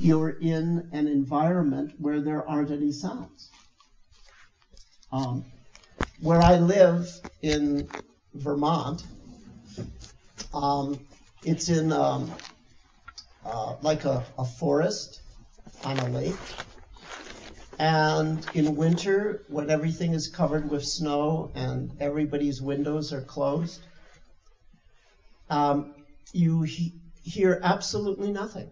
you're in an environment where there aren't any sounds. Where I live in Vermont, it's in like a forest on a lake. And in winter, when everything is covered with snow and everybody's windows are closed, you hear absolutely nothing.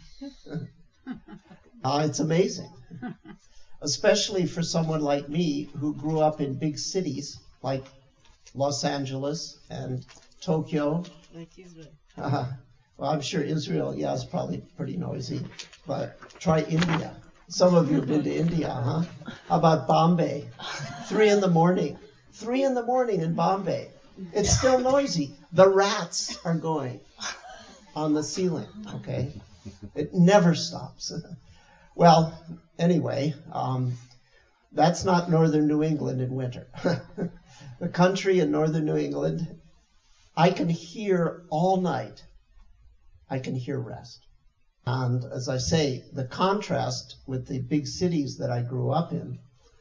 It's amazing. Especially for someone like me who grew up in big cities like Los Angeles and Tokyo. Like Israel. Well, I'm sure Israel, yeah, is probably pretty noisy. But try India. Some of you have been to India, huh? How about Bombay? 3 in the morning. 3 in the morning in Bombay. It's still noisy. The rats are going on the ceiling, okay? It never stops. Well, anyway, that's not northern New England in winter. The country in northern New England, I can hear all night. I can hear rest. And as I say, the contrast with the big cities that I grew up in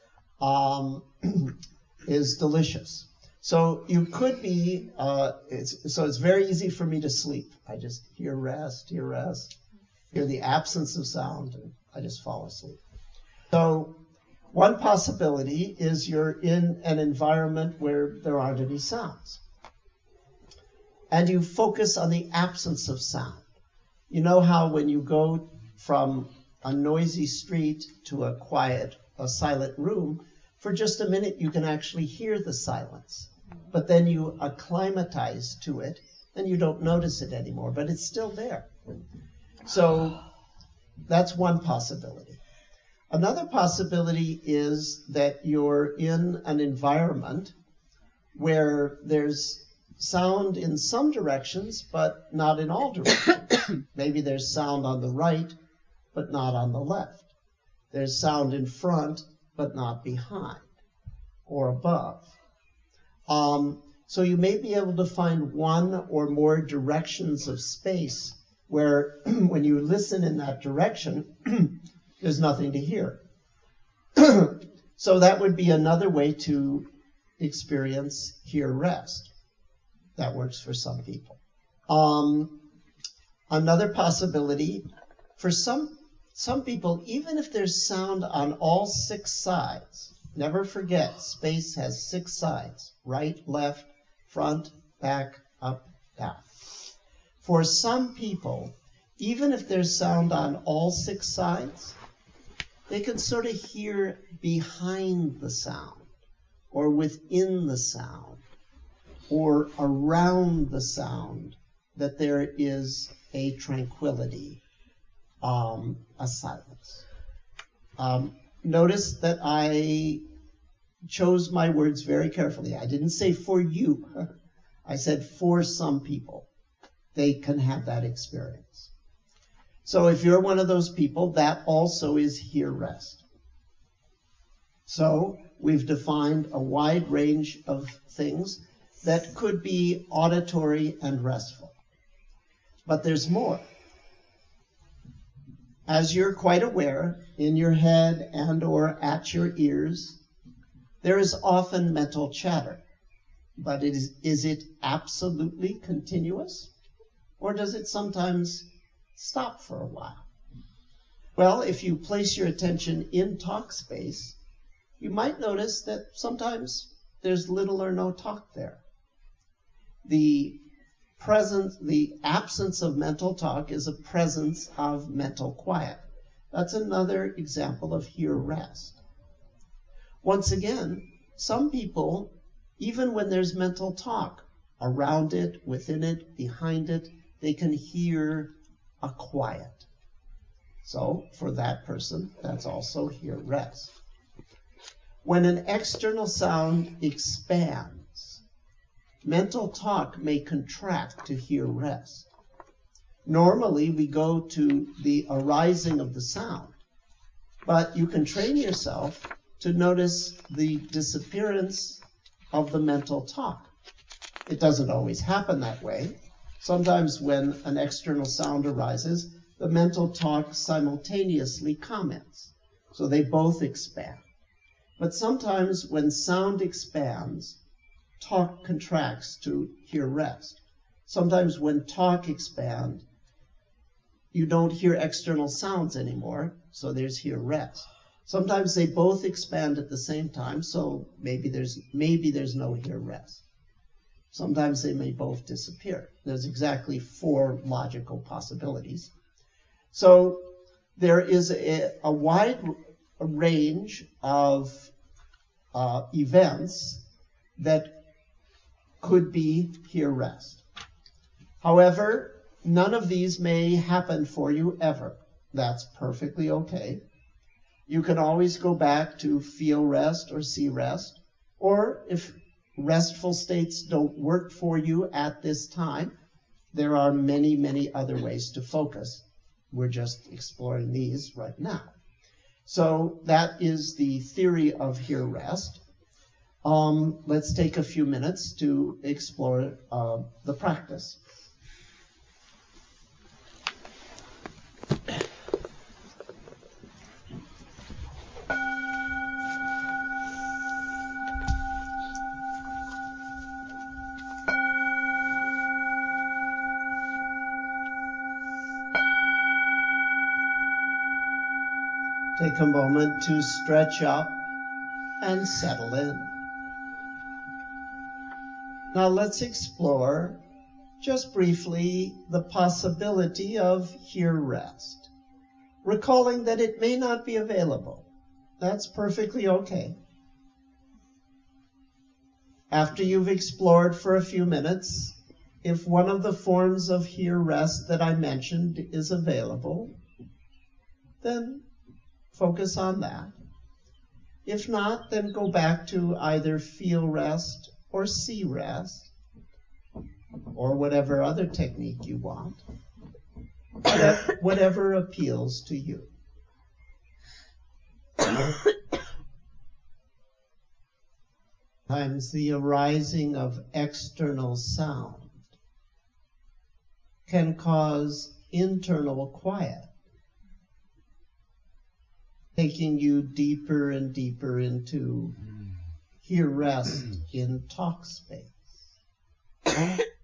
is delicious. So you could be, it's very easy for me to sleep. I just hear rest, hear the absence of sound, and I just fall asleep. So one possibility is you're in an environment where there aren't any sounds. And you focus on the absence of sound. You know how when you go from a noisy street to a silent room, for just a minute you can actually hear the silence. But then you acclimatize to it and you don't notice it anymore, but it's still there. So that's one possibility. Another possibility is that you're in an environment where there's sound in some directions, but not in all directions. Maybe there's sound on the right, but not on the left. There's sound in front, but not behind or above. So you may be able to find one or more directions of space where when you listen in that direction, there's nothing to hear. So that would be another way to experience hear rest. That works for some people. Another possibility, for some people, even if there's sound on all 6 sides, never forget, space has 6 sides, right, left, front, back, up, down. For some people, even if there's sound on all 6 sides, they can sort of hear behind the sound, or within the sound, or around the sound, that there is a tranquility, a silence. Notice that I chose my words very carefully. I didn't say for you. I said for some people. They can have that experience. So if you're one of those people, that also is hear rest. So we've defined a wide range of things that could be auditory and restful. But there's more. As you're quite aware, in your head and or at your ears, there is often mental chatter. But is it absolutely continuous? Or does it sometimes stop for a while? Well, if you place your attention in talk space, you might notice that sometimes there's little or no talk there. The absence of mental talk is a presence of mental quiet. That's another example of hear rest. Once again, some people, even when there's mental talk, around it, within it, behind it, they can hear a quiet. So for that person, that's also hear rest. When an external sound expands, mental talk may contract to hear rest. Normally, we go to the arising of the sound, but you can train yourself to notice the disappearance of the mental talk. It doesn't always happen that way. Sometimes when an external sound arises, the mental talk simultaneously comments. So they both expand. But sometimes when sound expands, talk contracts to hear rest. Sometimes when talk expands, you don't hear external sounds anymore, so there's hear rest. Sometimes they both expand at the same time, so maybe there's no hear rest. Sometimes they may both disappear. There's exactly 4 logical possibilities. So there is a wide range of events that could be hear rest. However, none of these may happen for you ever. That's perfectly okay. You can always go back to feel rest or see rest, or if restful states don't work for you at this time, there are many, many other ways to focus. We're just exploring these right now. So that is the theory of hear rest. Let's take a few minutes to explore the practice. Take a moment to stretch up and settle in. Now let's explore, just briefly, the possibility of hear rest, recalling that it may not be available. That's perfectly okay. After you've explored for a few minutes, if one of the forms of hear rest that I mentioned is available, then focus on that. If not, then go back to either feel rest or see rest, or whatever other technique you want, whatever appeals to you. Sometimes the arising of external sound can cause internal quiet, taking you deeper and deeper into hear rest in talk space.